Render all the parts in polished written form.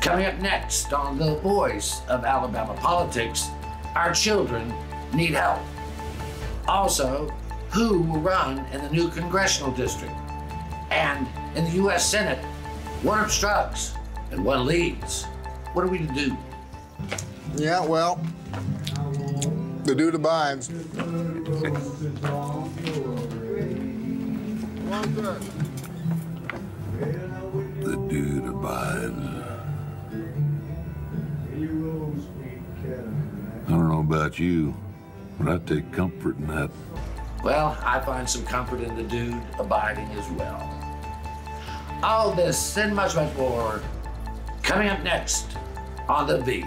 Coming up next on The Voice of Alabama Politics, our children need help. Also, who will run in the new congressional district? And in the U.S. Senate, one obstructs and one leads. What are we to do? Yeah, well, the dude abides. The dude abides. I don't know about you, but I take comfort in that. Well, I find some comfort in the dude abiding as well. All this and much, much more coming up next on The V.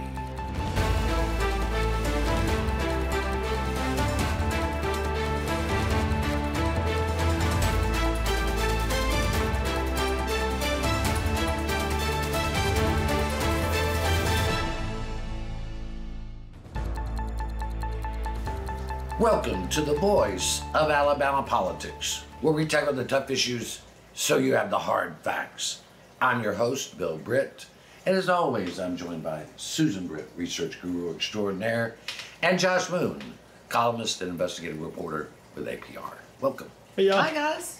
Welcome to The Voice of Alabama Politics, where we tackle the tough issues so you have the hard facts. I'm your host, Bill Britt, and as always, I'm joined by Susan Britt, research guru extraordinaire, and Josh Moon, columnist and investigative reporter with APR. Welcome. Hey, y'all. Hi, guys.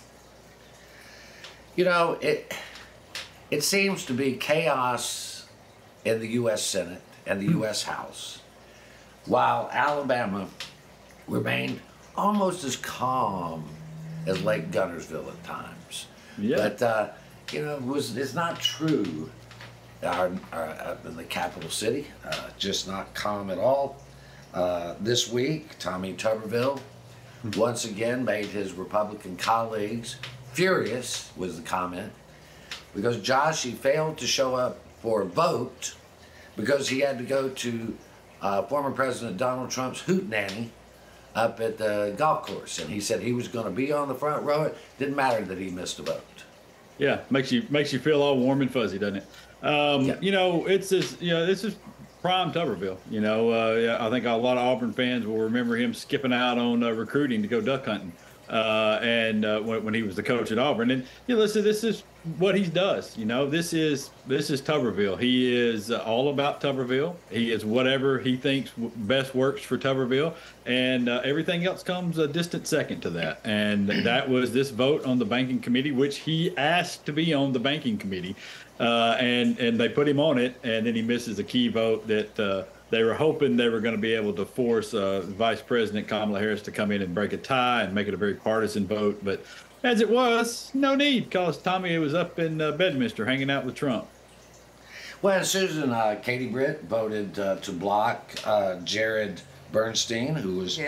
You know, it seems to be chaos in the U.S. Senate and the U.S. House, while Alabama remained almost as calm as Lake Gunnersville at times. Yeah. But, you know, it's not true in the capital city, just not calm at all. This week, Tommy Tuberville once again made his Republican colleagues furious, was the comment, because Josh, he failed to show up for a vote because he had to go to former President Donald Trump's hootenanny up at the golf course, and he said he was going to be on the front row. It didn't matter that he missed a vote. Yeah, makes you feel all warm and fuzzy, doesn't it? Yeah. You know, this is prime Tuberville. You know, I think a lot of Auburn fans will remember him skipping out on recruiting to go duck hunting, when he was the coach at Auburn. And you know, listen, this is what he does. You know, this is Tuberville. He is all about Tuberville. He is whatever he thinks best works for Tuberville, and everything else comes a distant second to that. And that was this vote on the banking committee, which he asked to be on the banking committee, and they put him on it, and then he misses a key vote that they were hoping they were going to be able to force Vice President Kamala Harris to come in and break a tie and make it a very partisan vote, but as it was, no need, because Tommy was up in Bedminster hanging out with Trump. Well, Susan, Katie Britt voted to block Jared Bernstein, who was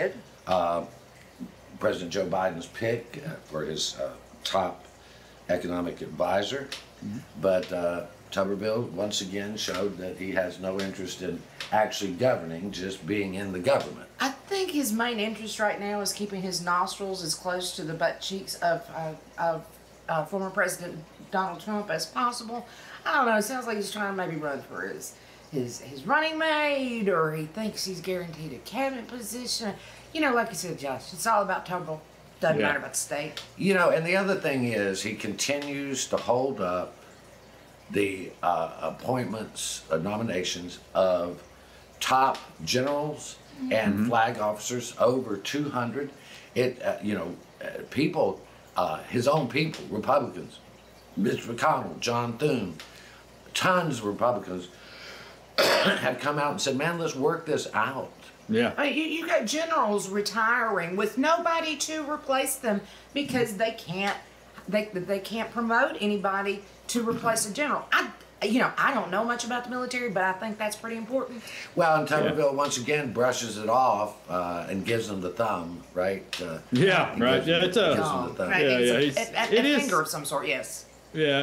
President Joe Biden's pick for his top economic advisor. Mm-hmm. But Tuberville once again showed that he has no interest in actually governing, just being in the government. I think his main interest right now is keeping his nostrils as close to the butt cheeks of former President Donald Trump as possible. I don't know. It sounds like he's trying to maybe run for his running mate, or he thinks he's guaranteed a cabinet position. You know, like you said, Josh, it's all about Tuberville. Doesn't matter about the state. You know, and the other thing is he continues to hold up the appointments, nominations of top generals and flag officers, over 200. People, his own people, Republicans, Mitch McConnell, John Thune, tons of Republicans have come out and said, man, let's work this out. Yeah. I mean, you got generals retiring with nobody to replace them because they can't promote anybody to replace a general. I don't know much about the military, but I think that's pretty important. Well, and Tuberville once again brushes it off and gives them the thumb, right? Yeah, right. Yeah, it's a finger of some sort. Yes. Yeah,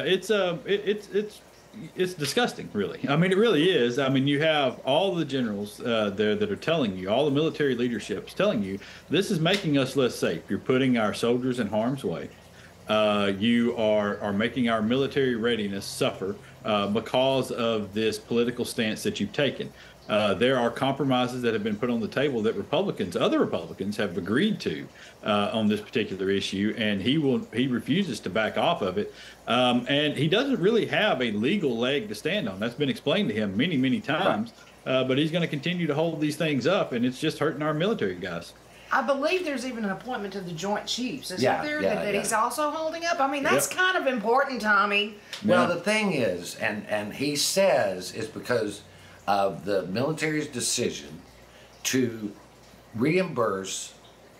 it's disgusting, really. I mean, it really is. I mean, you have all the generals there that are telling you, all the military leadership's telling you, this is making us less safe. You're putting our soldiers in harm's way. You are making our military readiness suffer. because of this political stance that you've taken. There are compromises that have been put on the table that other Republicans have agreed to on this particular issue, and he refuses to back off of it. And he doesn't really have a legal leg to stand on. That's been explained to him many, many times. But he's going to continue to hold these things up, and it's just hurting our military guys. I believe there's even an appointment to the Joint Chiefs, isn't Yeah, there? yeah, that yeah. he's also holding up. I mean, that's kind of important, Tommy. Well, the thing is, and he says it's because of the military's decision to reimburse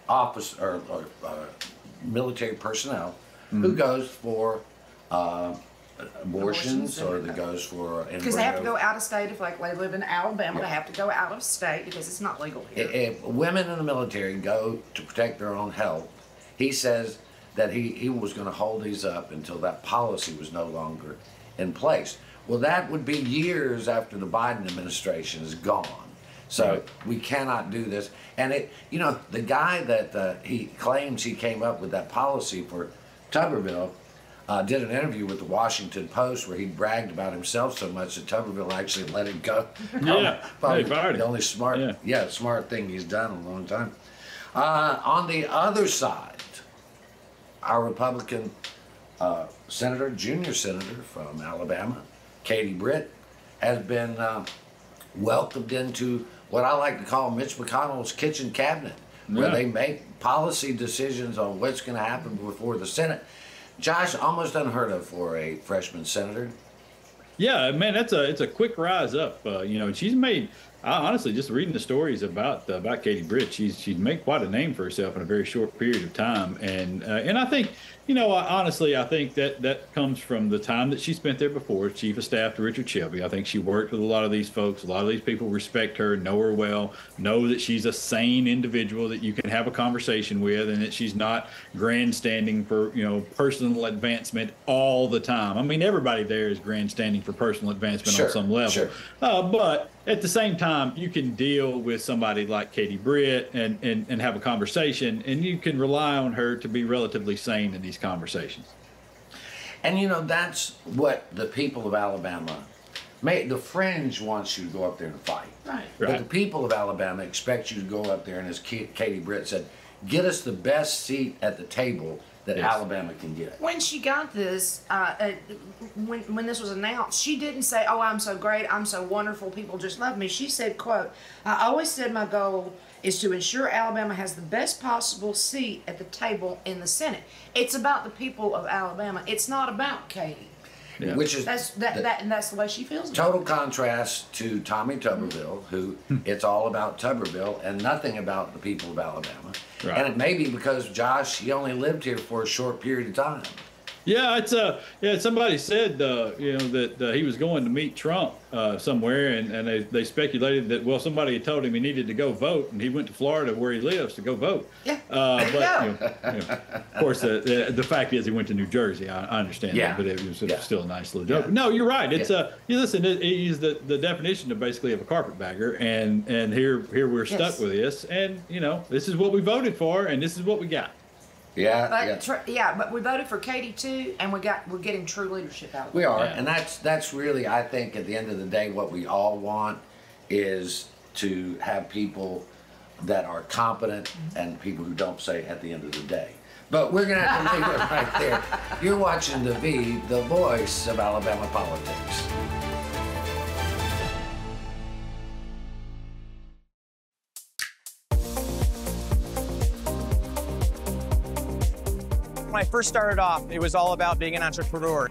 military personnel who goes for abortions or that goes for Because they have to go out of state. If like they live in Alabama, they have to go out of state because it's not legal here. If women in the military go to protect their own health, he says that he was going to hold these up until that policy was no longer in place. Well, that would be years after the Biden administration is gone. So we cannot do this. And the guy that he claims he came up with that policy for Tuberville did an interview with the Washington Post where he bragged about himself so much that Tuberville actually let it go. Yeah, Probably they fired him. the only smart thing he's done in a long time. On the other side, our Republican junior senator from Alabama, Katie Britt, has been welcomed into what I like to call Mitch McConnell's kitchen cabinet, where they make policy decisions on what's going to happen before the Senate. Josh, almost unheard of for a freshman senator. Yeah, man, it's a quick rise up. And she's made. Honestly, just reading the stories about Katie Britt, she's made quite a name for herself in a very short period of time, and I think, honestly, I think that comes from the time that she spent there before, chief of staff to Richard Shelby. I think she worked with a lot of these folks. A lot of these people respect her, know her well, know that she's a sane individual that you can have a conversation with, and that she's not grandstanding for personal advancement all the time. I mean, everybody there is grandstanding for personal advancement on some level, but at the same time, you can deal with somebody like Katie Britt and have a conversation, and you can rely on her to be relatively sane in these conversations. And that's what the people of Alabama the fringe wants you to go up there and fight. Right. But the people of Alabama expect you to go up there and, as Katie Britt said, get us the best seat at the table that Alabama can get. When she got this, when this was announced, she didn't say, "Oh, I'm so great, I'm so wonderful, people just love me." She said, quote, "I always said my goal is to ensure Alabama has the best possible seat at the table in the Senate." It's about the people of Alabama. It's not about Katie. Yeah. Which is And that's the way she feels. Total contrast to Tommy Tuberville, who it's all about Tuberville and nothing about the people of Alabama. Right. And it may be because Josh, he only lived here for a short period of time. Yeah, somebody said that he was going to meet Trump somewhere, and they speculated that somebody had told him he needed to go vote, and he went to Florida where he lives to go vote. Yeah. Of course, the fact is he went to New Jersey. I understand that, but it was still a nice little joke. No, you're right. It's listen, he's the definition of basically of a carpetbagger, and here we're stuck with this, and this is what we voted for, and this is what we got. But we voted for Katie too, and we're getting true leadership out of it. We are, and that's really, I think, at the end of the day, what we all want is to have people that are competent and people who don't say at the end of the day. But we're gonna have to leave it right there. You're watching The V, the voice of Alabama politics. When I first started off, it was all about being an entrepreneur.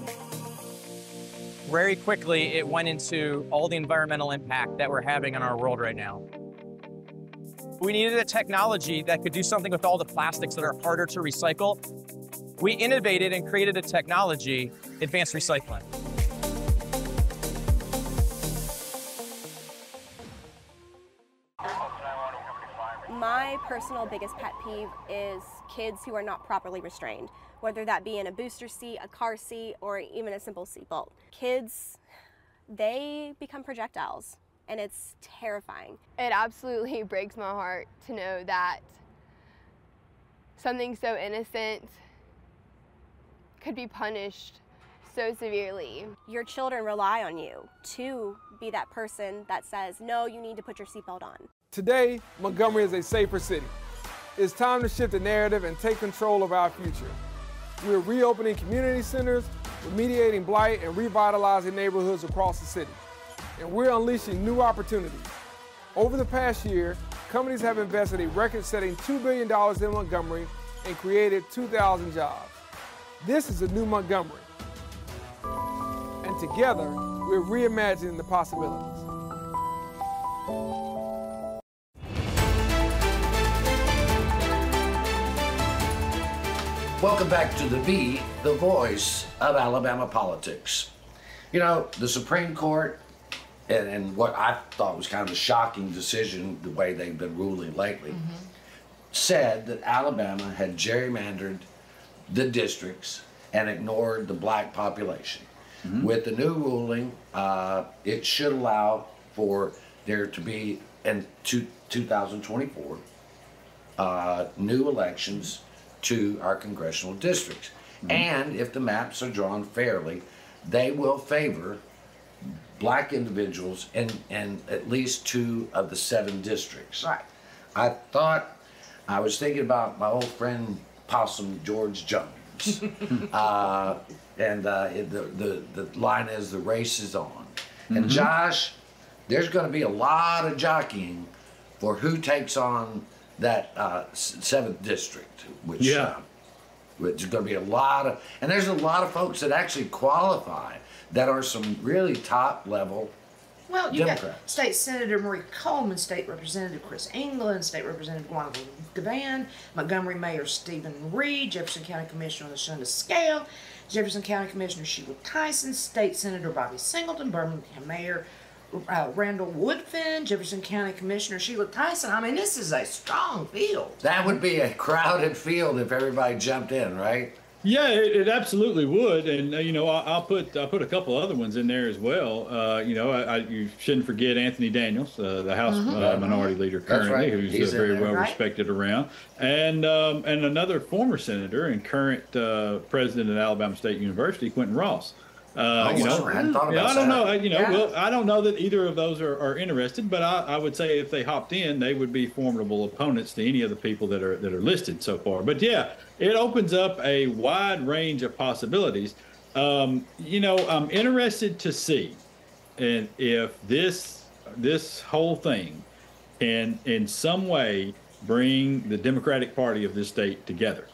Very quickly, it went into all the environmental impact that we're having in our world right now. We needed a technology that could do something with all the plastics that are harder to recycle. We innovated and created a technology, advanced recycling. My personal biggest pet peeve is kids who are not properly restrained, whether that be in a booster seat, a car seat, or even a simple seatbelt. Kids, they become projectiles, and it's terrifying. It absolutely breaks my heart to know that something so innocent could be punished so severely. Your children rely on you to be that person that says, no, you need to put your seatbelt on. Today, Montgomery is a safer city. It's time to shift the narrative and take control of our future. We're reopening community centers, remediating blight, and revitalizing neighborhoods across the city. And we're unleashing new opportunities. Over the past year, companies have invested a record-setting $2 billion in Montgomery and created 2,000 jobs. This is a new Montgomery. And together, we're reimagining the possibilities. Welcome back to the voice of Alabama politics. You know, the Supreme Court, and what I thought was kind of a shocking decision, the way they've been ruling lately, said that Alabama had gerrymandered the districts and ignored the black population. With the new ruling, it should allow for there to be, in 2024, new elections to our congressional districts. And if the maps are drawn fairly, they will favor black individuals in at least 2 of the 7 districts. Right. I was thinking about my old friend Possum George Jones. And the line is, the race is on. And Josh, there's going to be a lot of jockeying for who takes on that 7th district, which there's going to be a lot of, and there's a lot of folks that actually qualify that are some really top level Well, you got Democrats. State Senator Marie Coleman, State Representative Chris England, State Representative Guadalupe Gavan, Montgomery Mayor Stephen Reed, Jefferson County Commissioner LaShonda Scale, Jefferson County Commissioner Sheila Tyson, State Senator Bobby Singleton, Birmingham Mayor Randall Woodfin, Jefferson County Commissioner Sheila Tyson. I mean, this is a strong field. That would be a crowded field if everybody jumped in, right? Yeah, it absolutely would, and you know, I'll put a couple other ones in there as well. You know, you shouldn't forget Anthony Daniels, the House Minority Leader currently, right. who's He's very in there. well respected around, and another former senator and current president at Alabama State University, Quentin Ross. You know, I hadn't thought about I don't that. know. You know, well, I don't know that either of those are interested, but I would say if they hopped in, they would be formidable opponents to any of the people that are listed so far. But yeah, it opens up a wide range of possibilities. You know, I'm interested to see, and if this whole thing can in some way bring the Democratic Party of this state together.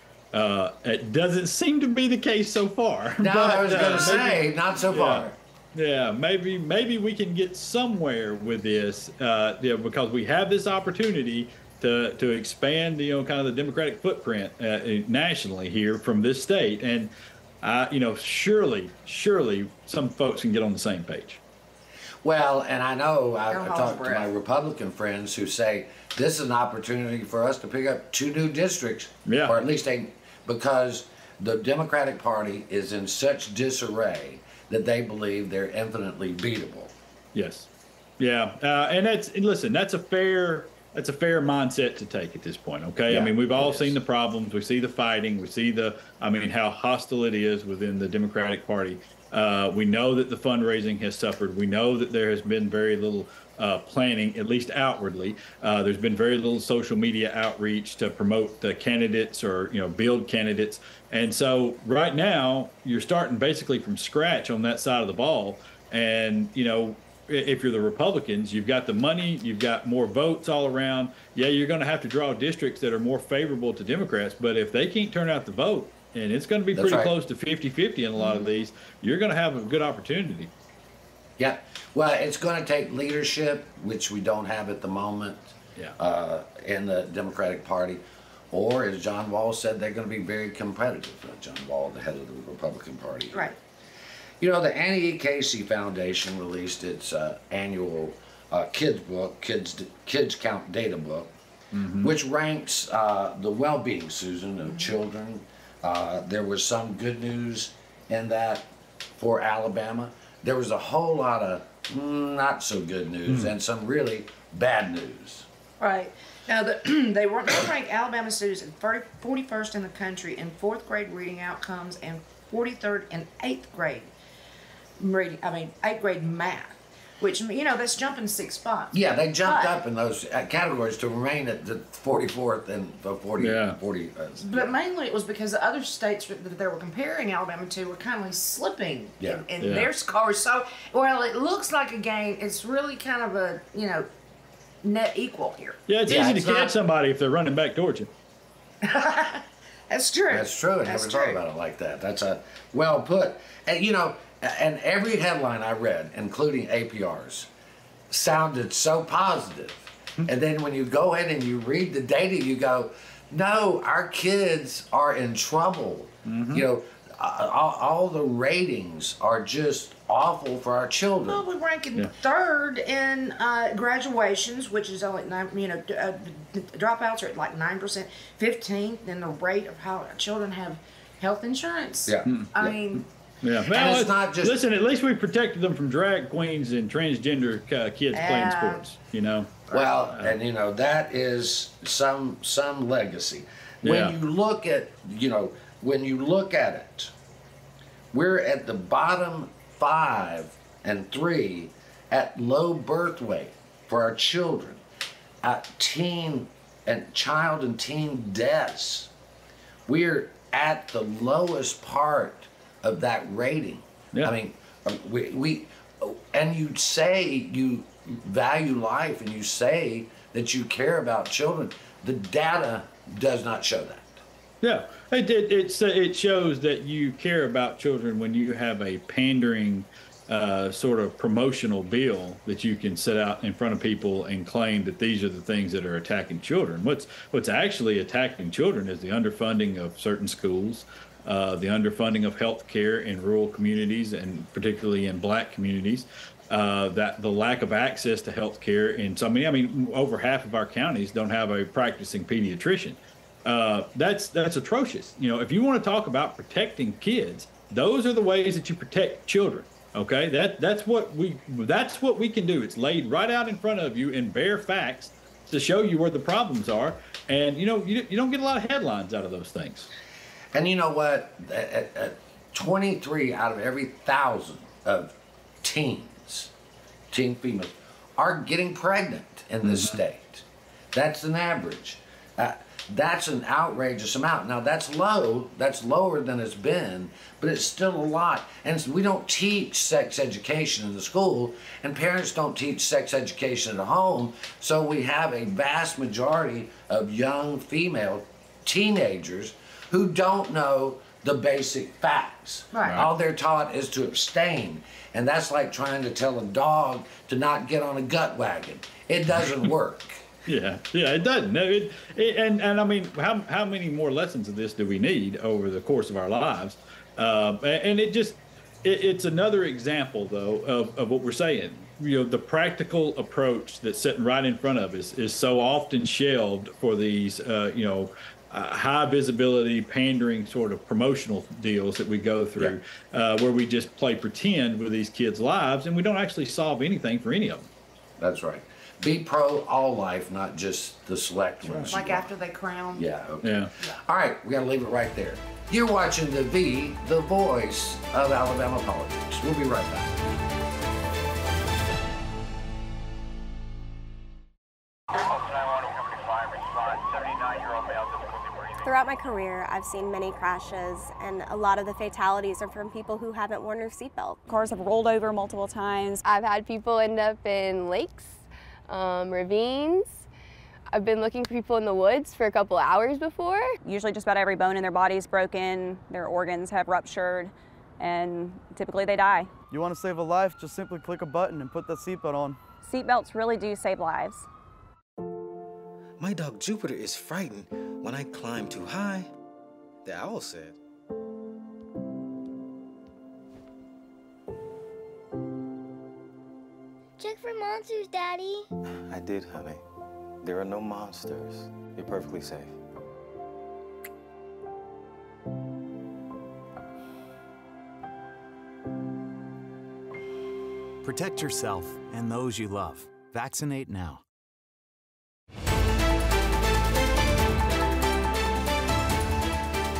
It doesn't seem to be the case so far. No, but, I was going to say, not so far. Yeah, maybe we can get somewhere with this, because we have this opportunity to expand, you know, kind of the Democratic footprint nationally here from this state, and you know, surely some folks can get on the same page. Well, and I know I've Don't hold talked to breath. my Republican friends who say this is an opportunity for us to pick up 2 new districts, Yeah. or at least because the Democratic Party is in such disarray that they believe they're infinitely beatable. Yes, yeah, and that's a fair mindset to take at this point. Okay, Yeah, I mean, we've all it is. seen the problems, we see the fighting, we see how hostile it is within the Democratic Party. We know that the fundraising has suffered. We know that there has been very little planning, at least outwardly. There's been very little social media outreach to promote the candidates or, you know, build candidates. And so right now you're starting basically from scratch on that side of the ball. And, you know, if you're the Republicans, you've got the money, you've got more votes all around. Yeah, you're going to have to draw districts that are more favorable to Democrats. But if they can't turn out the vote, and it's going to be That's pretty right. close to 50-50 in a lot of these, you're going to have a good opportunity. Yeah, well, it's going to take leadership, which we don't have at the moment in the Democratic Party, or as John Wall said, they're going to be very competitive. John Wall, the head of the Republican Party. Right. You know, the Annie E. Casey Foundation released its annual kids book, Kids Count Data book, which ranks the well-being, Susan, of children. There was some good news in that for Alabama. There was a whole lot of not so good news and some really bad news. Right. Now, they rank Alabama students at 41st in the country in 4th grade reading outcomes and 43rd and 8th grade reading. I mean, 8th grade math, which, you know, that's jumping 6 spots. Yeah, they jumped up in those categories to remain at the 44th and 40. But mainly it was because the other states that they were comparing Alabama to were kind of slipping in their scores. So, well, it looks like a game. It's really kind of a, you know, net equal here. Yeah, it's easy to catch somebody if they're running back towards you. That's true. That's true. I never thought about it like that. That's a well put. And, you know, and every headline I read, including APRs, sounded so positive. And then when you go in and you read the data, you go, no, our kids are in trouble. You know, all the ratings are just awful for our children. Well, we're ranking 3rd in graduations, which is only 9, you know, dropouts are at like 9%, 15th in the rate of how children have health insurance. I mean... Yeah, well, it's not just. Listen, at least we protected them from drag queens and transgender kids playing sports. You know. Well, and you know that is some legacy. When you look at, you know, when you look at it, we're at the bottom 5 and 3 at low birth weight for our children, at child and teen deaths. We're at the lowest part of that rating. I mean, we and you say you value life and you say that you care about children. The data does not show that. Yeah, it shows that you care about children when you have a pandering sort of promotional bill that you can set out in front of people and claim that these are the things that are attacking children. What's actually attacking children is the underfunding of certain schools, the underfunding of health care in rural communities and particularly in black communities, that the lack of access to health care in some, I mean, over half of our counties don't have a practicing pediatrician. That's atrocious. You know, if you want to talk about protecting kids, those are the ways that you protect children. Okay, that's what we can do. It's laid right out in front of you in bare facts to show you where the problems are, and you know you don't get a lot of headlines out of those things. And you know what? 23 out of every 1,000 of teen females are getting pregnant in this state. That's an average. That's an outrageous amount. Now that's low. That's lower than it's been, but it's still a lot. And we don't teach sex education in the school, and parents don't teach sex education at home. So we have a vast majority of young female teenagers who don't know the basic facts. Right. All they're taught is to abstain. And that's like trying to tell a dog to not get on a gut wagon. It doesn't work. Yeah, it doesn't. And I mean, how many more lessons of this do we need over the course of our lives? And it's another example, though, of what we're saying. You know, the practical approach that's sitting right in front of us is so often shelved for these, high visibility, pandering sort of promotional deals that we go through, where we just play pretend with these kids' lives and we don't actually solve anything for any of them. That's right. Be pro all life, not just the select ones. Like after they crown. Yeah. Okay. Yeah. All right, we got to leave it right there. You're watching the voice of Alabama politics. We'll be right back. Throughout my career, I've seen many crashes, and a lot of the fatalities are from people who haven't worn their seatbelt. Cars have rolled over multiple times. I've had people end up in lakes, ravines. I've been looking for people in the woods for a couple hours before. Usually just about every bone in their body is broken, their organs have ruptured, and typically they die. You want to save a life, just simply click a button and put that seatbelt on. Seatbelts really do save lives. My dog Jupiter is frightened when I climb too high, the owl said. Check for monsters, Daddy. I did, honey. There are no monsters. You're perfectly safe. Protect yourself and those you love. Vaccinate now.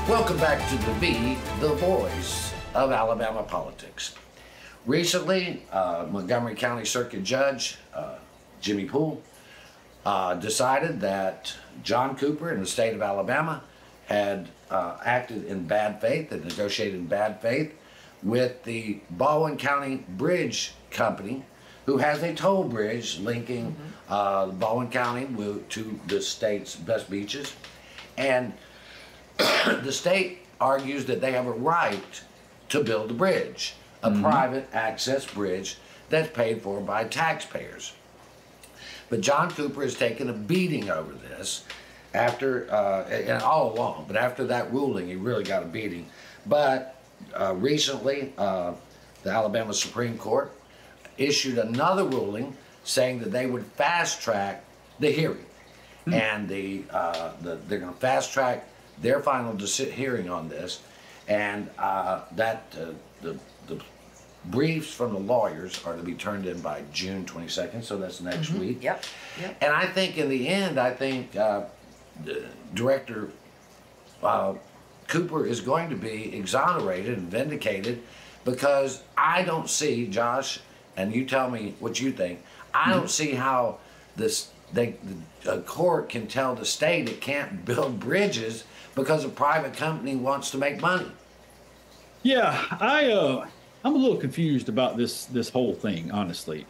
Welcome back to the voice of Alabama politics. Recently, Montgomery County Circuit Judge Jimmy Poole decided that John Cooper in the state of Alabama had acted in bad faith and negotiated in bad faith with the Baldwin County Bridge Company, who has a toll bridge linking Baldwin County to the state's best beaches. And the state argues that they have a right to build a bridge, a private access bridge that's paid for by taxpayers. But John Cooper has taken a beating over this after, and all along, but after that ruling, he really got a beating. But recently, the Alabama Supreme Court issued another ruling saying that they would fast track the hearing. And they're going to fast track their final hearing on this, and the briefs from the lawyers are to be turned in by June 22nd, so that's next week. Yep. And I think in the end, Director Cooper is going to be exonerated and vindicated, because I don't see, Josh, and you tell me what you think, I don't see how the court can tell the state it can't build bridges because a private company wants to make money. Yeah, I'm a little confused about this whole thing, honestly.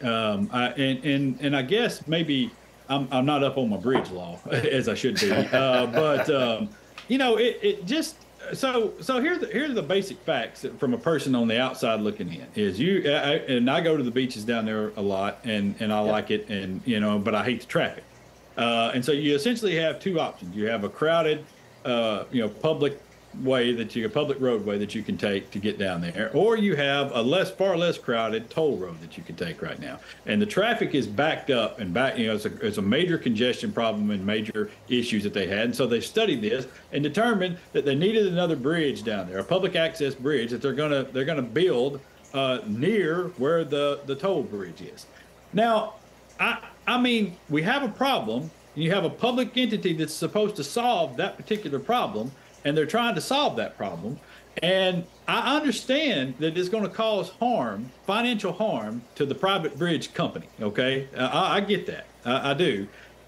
And I guess maybe I'm not up on my bridge law as I should be. But you know, it just so here's the basic facts from a person on the outside looking in. Is I go to the beaches down there a lot, and I like it, and you know, but I hate the traffic. And so you essentially have two options. You have a crowded, public roadway that you can take to get down there, or you have a far less crowded toll road that you can take right now. And the traffic is backed up and it's a major congestion problem and major issues that they had. And so they studied this and determined that they needed another bridge down there, a public access bridge that they're gonna build near where the toll bridge is. Now, I mean, we have a problem. You have a public entity that's supposed to solve that particular problem, and they're trying to solve that problem. And I understand that it's going to cause financial harm to the private bridge company, okay? I get that, I do.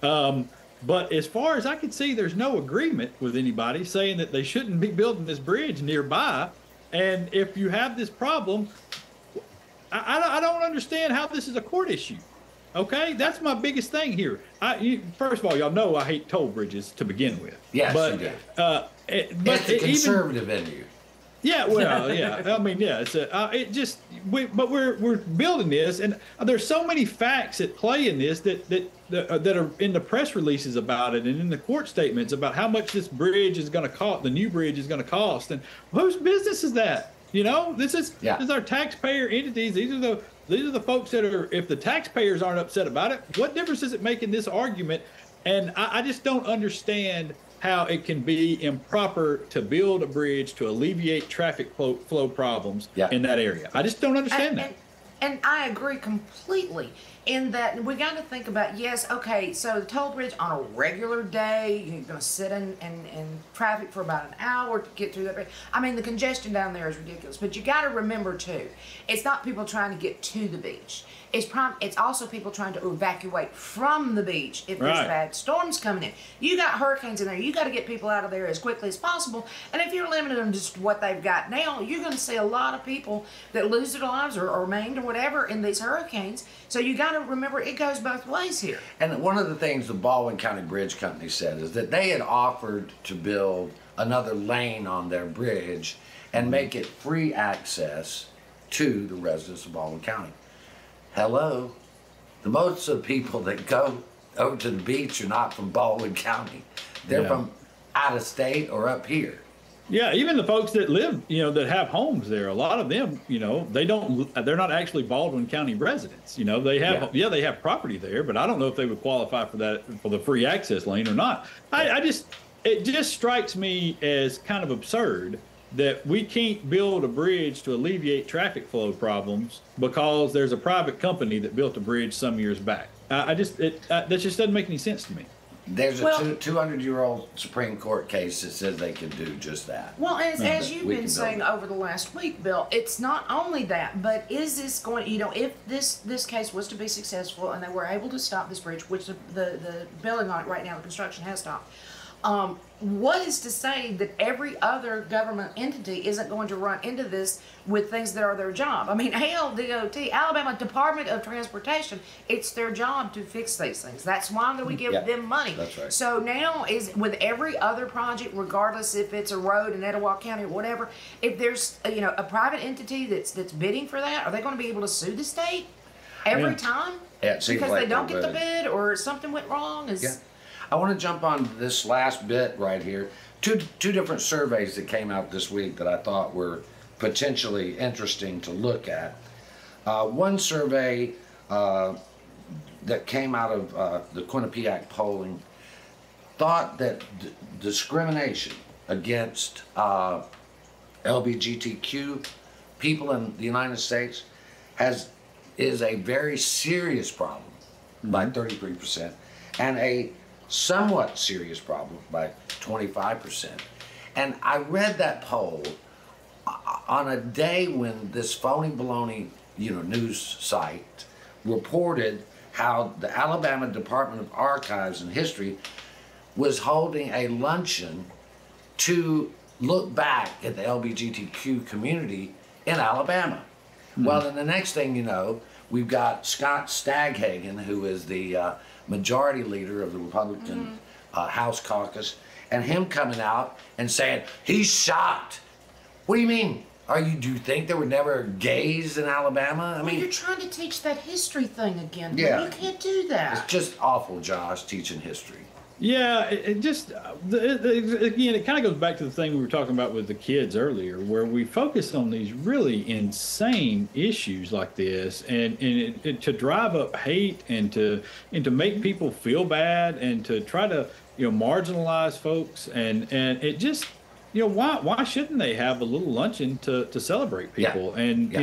But as far as I can see, there's no agreement with anybody saying that they shouldn't be building this bridge nearby. And if you have this problem, I don't understand how this is a court issue. Okay, that's my biggest thing here. First of all, y'all know I hate toll bridges to begin with. Yes, but, you do. But it's the conservative in you. Yeah, well, yeah. I mean, yeah. But we're building this, and there's so many facts at play in this that are in the press releases about it, and in the court statements about how much this bridge is going to cost. The new bridge is going to cost, and whose business is that? You know, this is our taxpayer entities. These are the folks that are. If the taxpayers aren't upset about it, what difference does it make in this argument? And I just don't understand how it can be improper to build a bridge to alleviate traffic flow problems in that area. I just don't understand that. And I agree completely in that we got to think about, so the toll bridge on a regular day, you're going to sit in traffic for about an hour to get through that bridge. I mean, the congestion down there is ridiculous, but you got to remember too, it's not people trying to get to the beach. It's also people trying to evacuate from the beach if there's bad storms coming in. You got hurricanes in there. You got to get people out of there as quickly as possible. And if you're limited on just what they've got now, you're going to see a lot of people that lose their lives or maimed or whatever in these hurricanes. So you got to remember it goes both ways here. And one of the things the Baldwin County Bridge Company said is that they had offered to build another lane on their bridge and make it free access to the residents of Baldwin County. Hello, most of the people that go over to the beach are not from Baldwin County. They're from out of state or up here. Yeah, even the folks that live, that have homes there, a lot of them, they're not actually Baldwin County residents. They have, they have property there, but I don't know if they would qualify for the free access lane or not. It just strikes me as kind of absurd that we can't build a bridge to alleviate traffic flow problems because there's a private company that built a bridge some years back. That just doesn't make any sense to me. There's a Well- 200-year-old Supreme Court case that says they can do just that. Well, as That you've we been can saying build. over the last week, Bill, it's not only that, but is this going, if this case was to be successful and they were able to stop this bridge, which the building on it right now, the construction has stopped, what is to say that every other government entity isn't going to run into this with things that are their job? I mean, ALDOT, Alabama Department of Transportation, it's their job to fix these things. That's why we give them money. That's right. So now is with every other project, regardless if it's a road in Etowah County or whatever, if there's a private entity that's bidding for that, are they going to be able to sue the state every time? Yeah, it seems because like they don't they get the would. bid or something went wrong? Yeah. I want to jump on this last bit right here. Two different surveys that came out this week that I thought were potentially interesting to look at. One survey that came out of the Quinnipiac polling thought that discrimination against LGBTQ people in the United States is a very serious problem by 33%, and a somewhat serious problem by 25%. And I read that poll on a day when this phony baloney, news site reported how the Alabama Department of Archives and History was holding a luncheon to look back at the LGBTQ community in Alabama. Well, then the next thing you know, we've got Scott Staghagen, who is the majority leader of the Republican House caucus, and him coming out and saying he's shocked. What do you mean? Do you think there were never gays in Alabama? I mean, you're trying to teach that history thing again. Yeah. You can't do that. It's just awful, Josh, teaching history. Yeah, again, it kind of goes back to the thing we were talking about with the kids earlier, where we focus on these really insane issues like this, and to drive up hate and to make people feel bad and to try to marginalize folks, and it just why shouldn't they have a little luncheon to celebrate people? Yeah. And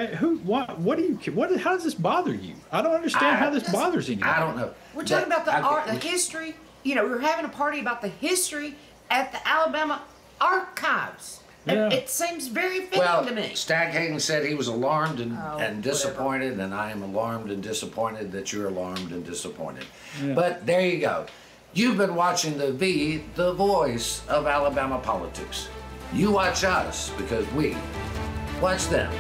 how does this bother you? I don't understand how this bothers anybody. I don't know. We're talking about the art, the history. We're having a party about the history at the Alabama Archives. Yeah. It seems very fitting to me. Staghagen said he was alarmed and disappointed, and I am alarmed and disappointed that you're alarmed and disappointed. Yeah. But there you go. You've been watching the voice of Alabama politics. You watch us because we watch them.